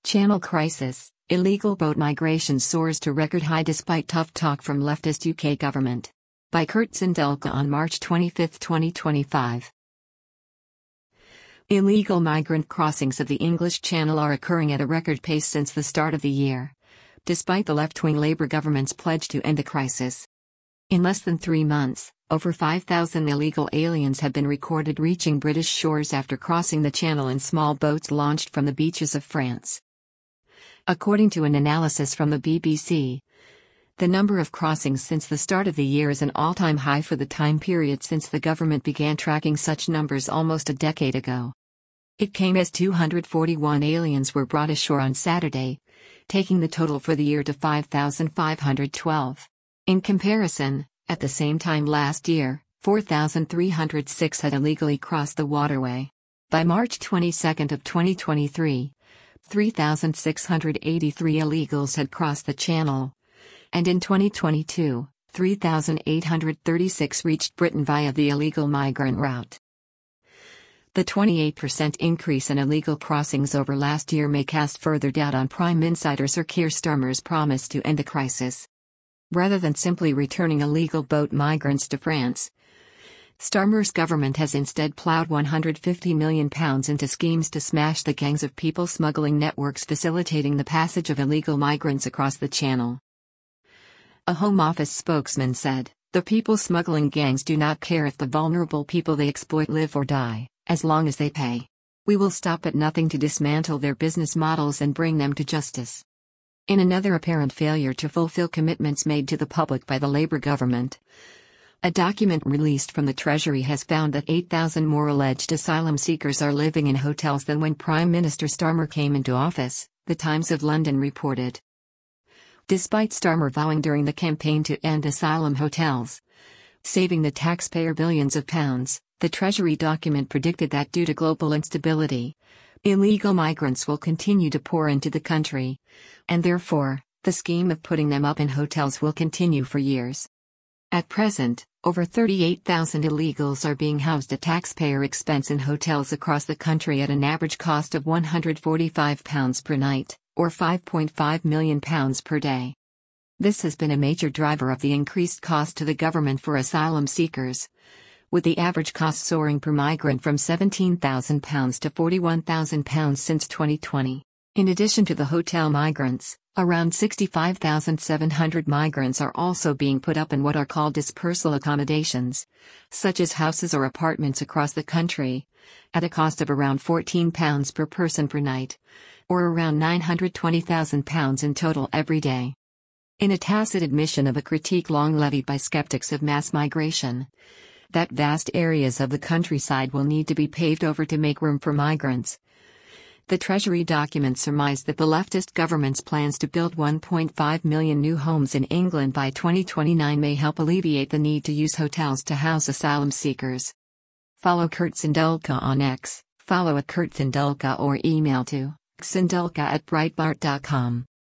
Channel crisis, illegal boat migration soars to record high despite tough talk from leftist UK government. By Kurt Sindelka on March 25, 2025. Illegal migrant crossings of the English Channel are occurring at a record pace since the start of the year, despite the left-wing Labour government's pledge to end the crisis. In less than 3 months, over 5,000 illegal aliens have been recorded reaching British shores after crossing the Channel in small boats launched from the beaches of France. According to an analysis from the BBC, the number of crossings since the start of the year is an all-time high for the time period since the government began tracking such numbers almost a decade ago. It came as 241 aliens were brought ashore on Saturday, taking the total for the year to 5,512. In comparison, at the same time last year, 4,306 had illegally crossed the waterway. By March 22 of 2023, 3,683 illegals had crossed the Channel. And in 2022, 3,836 reached Britain via the illegal migrant route. The 28% increase in illegal crossings over last year may cast further doubt on Prime Minister Sir Keir Starmer's promise to end the crisis. Rather than simply returning illegal boat migrants to France, Starmer's government has instead ploughed £150 million into schemes to smash the gangs of people smuggling networks facilitating the passage of illegal migrants across the Channel. A Home Office spokesman said, "The people smuggling gangs do not care if the vulnerable people they exploit live or die, as long as they pay. We will stop at nothing to dismantle their business models and bring them to justice." In another apparent failure to fulfill commitments made to the public by the Labour government, a document released from the Treasury has found that 8,000 more alleged asylum seekers are living in hotels than when Prime Minister Starmer came into office, The Times of London reported. Despite Starmer vowing during the campaign to end asylum hotels, saving the taxpayer billions of pounds, the Treasury document predicted that due to global instability, illegal migrants will continue to pour into the country, and therefore, the scheme of putting them up in hotels will continue for years. At present, over 38,000 illegals are being housed at taxpayer expense in hotels across the country at an average cost of £145 per night, or £5.5 million per day. This has been a major driver of the increased cost to the government for asylum seekers, with the average cost soaring per migrant from £17,000 to £41,000 since 2020. In addition to the hotel migrants, around 65,700 migrants are also being put up in what are called dispersal accommodations, such as houses or apartments across the country, at a cost of around £14 per person per night, or around £920,000 in total every day. In a tacit admission of a critique long levied by skeptics of mass migration, that vast areas of the countryside will need to be paved over to make room for migrants, the Treasury document surmised that the leftist government's plans to build 1.5 million new homes in England by 2029 may help alleviate the need to use hotels to house asylum seekers. Follow Kurt Sindelka on X, follow @KurtSindelka or email to sindelka@breitbart.com.